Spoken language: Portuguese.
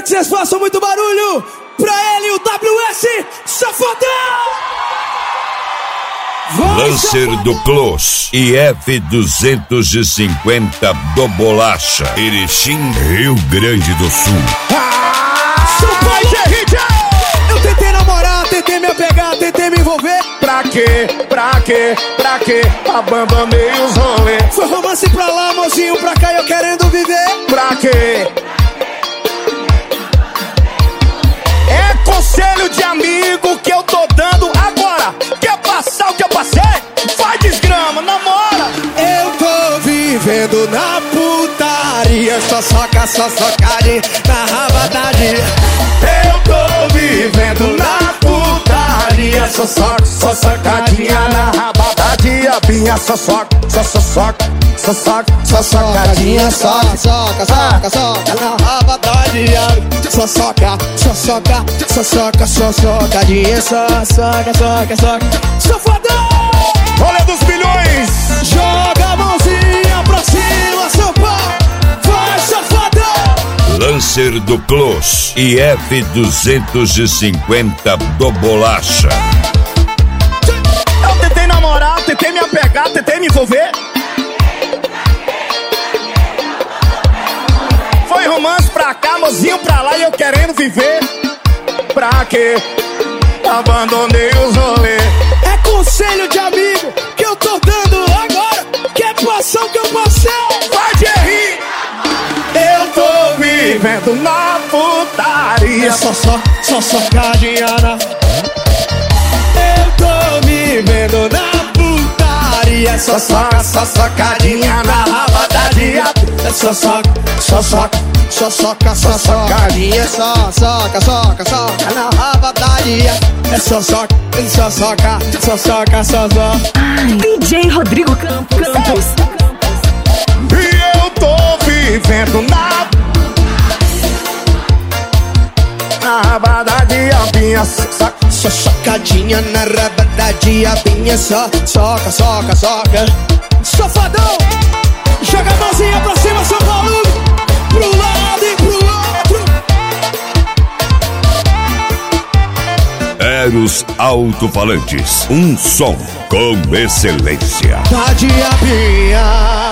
vocês façam muito barulho pra ele, o WS Safadão! Lancer do Close e F250 do Bolacha, Erechim, Rio Grande do Sul. Eu tentei namorar, tentei me apegar, tentei me envolver. Pra quê? Abandonei os rolês. Foi romance pra lá, mozinho pra cá, eu querendo viver. Pra quê? É conselho de amigo que eu tô dando agora. Quer passar o que eu passei? Vai desgrama, namora. Eu tô vivendo na putaria, só socadinha na rabadadinha. Eu tô vivendo na putaria, só socadinha na rabadadinha. Binha, só socadinha, Soca na rabadadinha. Só socadinha, soca. Safadão! Rolê dos bilhões. Joga a mãozinha pra cima, São Paulo. Vai, safadão! Lancer do Close e F250 do Bolacha. Eu tentei namorar, tentei me apegar, tentei me envolver. Foi romance pra cá, mozinho pra lá e eu querendo viver. Pra quê? Abandonei os rolês. É conselho de amigo que eu tô dando agora. Quer passar o que eu passei? Vai de rir. Eu tô vivendo na putaria, Só socadinha na... Eu tô me vendo na putaria. Só socadinha na rabadadinha. Só socadinha. Soca na rabadadinha. É só soca. DJ Rodrigo Campos. E eu tô vivendo na rabadadinha, binha, Só socadinha na rabadadinha. Binha, soca. Safadão! Joga a mãozinha pra cima, São Paulo. Pro lado e pro outro. Eros Alto-Falantes, um som com excelência. Tá de abinha.